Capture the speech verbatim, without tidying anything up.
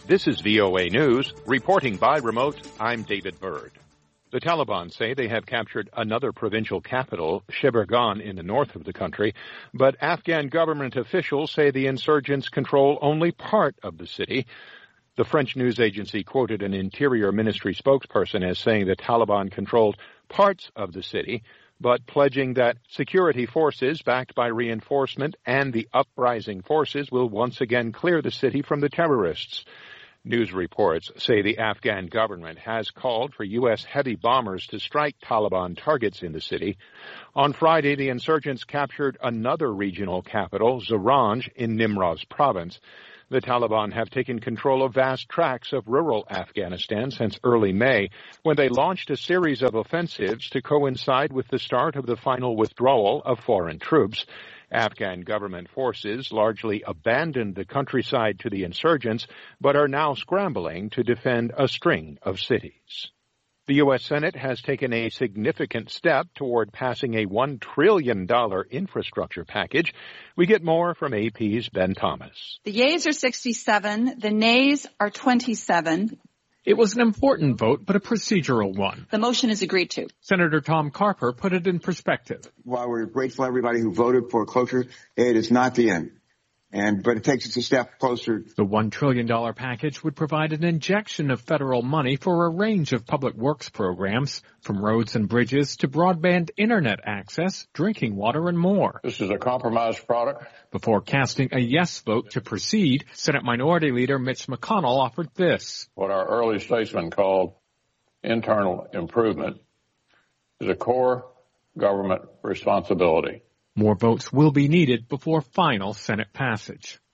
This is V O A News. Reporting by remote, I'm David Byrd. The Taliban say they have captured another provincial capital, Shebirgan, in the north of the country, but Afghan government officials say the insurgents control only part of the city. The French news agency quoted an Interior Ministry spokesperson as saying the Taliban controlled parts of the city, but pledging that security forces backed by reinforcement and the uprising forces will once again clear the city from the terrorists. News reports say the Afghan government has called for U S heavy bombers to strike Taliban targets in the city. On Friday, the insurgents captured another regional capital, Zaranj, in Nimroz province. The Taliban have taken control of vast tracts of rural Afghanistan since early May, when they launched a series of offensives to coincide with the start of the final withdrawal of foreign troops. Afghan government forces largely abandoned the countryside to the insurgents, but are now scrambling to defend a string of cities. The U S Senate has taken a significant step toward passing a one trillion dollars infrastructure package. We get more from A P's Ben Thomas. The yeas are sixty-seven, the nays are twenty-seven. It was an important vote, but a procedural one. The motion is agreed to. Senator Tom Carper put it in perspective. While we're grateful to everybody who voted for cloture, it is not the end. And, but it takes us a step closer. The one trillion dollars package would provide an injection of federal money for a range of public works programs, from roads and bridges to broadband internet access, drinking water, and more. This is a compromised product. Before casting a yes vote to proceed, Senate Minority Leader Mitch McConnell offered this. What our early statesmen called internal improvement is a core government responsibility. More votes will be needed before final Senate passage.